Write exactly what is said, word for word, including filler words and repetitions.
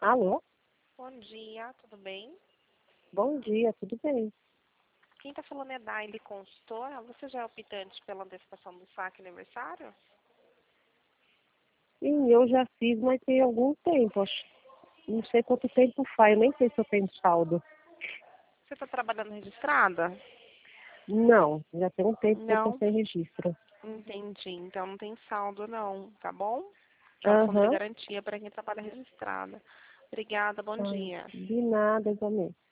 Alô? Bom dia, tudo bem? Bom dia, tudo bem? Quem está falando é Daile Consultora. Você já é optante pela antecipação do saque aniversário? Sim, eu já fiz, mas tem algum tempo. Acho, não sei quanto tempo faz, eu nem sei se eu tenho saldo. Você está trabalhando registrada? Não, já tem um tempo que eu tô Não. sem registro. Entendi. Então não tem saldo não, tá bom? É um fundo de Aham. garantia para quem trabalha registrada. Obrigada, bom Ah, dia. de nada, igualmente.